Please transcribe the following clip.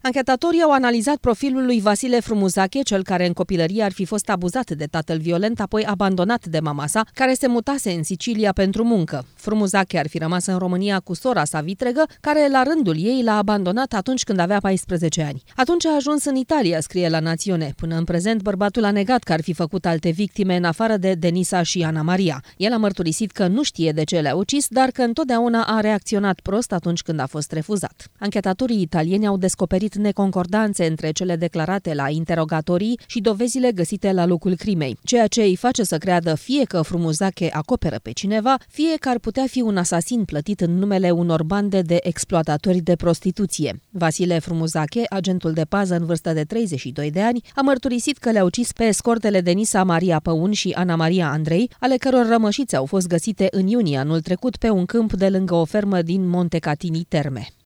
Anchetatorii au analizat profilul lui Vasile Frumuzache, cel care în copilărie ar fi fost abuzat de tatăl violent, apoi abandonat de mama sa, care se mutase în Sicilia pentru muncă. Frumuzache ar fi rămas în România cu sora sa vitregă, care la rândul ei l-a abandonat atunci când avea 14 ani. Atunci a ajuns în Italia, scrie La Națiune. Până în prezent, bărbatul a negat că ar fi făcut alte victime în afară de Denisa și Ana Maria. El a mărturisit că nu știe de ce le-a ucis, dar că întotdeauna a reacționat prost atunci când a fost refuzat. Anchetatorii italieni au descoperit neconcordanțe între cele declarate la interogatorii și dovezile găsite la locul crimei, ceea ce îi face să creadă fie că Frumuzache acoperă pe cineva, fie că ar putea fi un asasin plătit în numele unor bande de exploatatori de prostituție. Vasile Frumuzache, agentul de pază în vârstă de 32 de ani, a mărturisit că le-a ucis pe escortele Denisa Maria Păun și Ana Maria Andrei, ale căror rămășițe au fost găsite în iunie anul trecut pe un câmp de lângă o fermă din Montecatini Terme.